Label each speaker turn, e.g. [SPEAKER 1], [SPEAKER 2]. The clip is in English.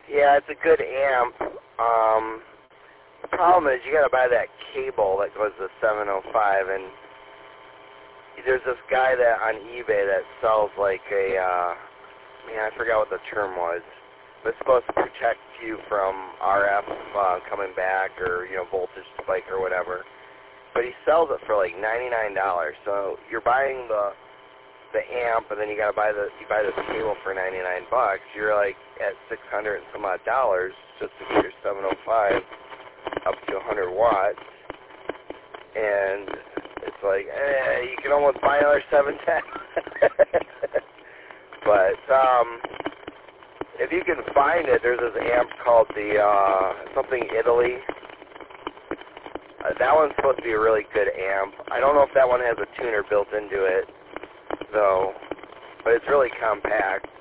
[SPEAKER 1] Yeah, it's a good amp. The problem is you got to buy that cable that goes to 705, and there's this guy that on eBay that sells like a, I forgot what the term was, but it's supposed to protect you from RF coming back or, voltage spike or whatever. But he sells it for like $99. So you're buying the amp, and then you buy the cable for $99. You're like at $600 and some odd dollars just to get your 705 up to 100 watts, and it's like you can almost buy another 710. But if you can find it, there's this amp called the something Italy. That one's supposed to be a really good amp. I don't know if that one has a tuner built into it, though, but it's really compact.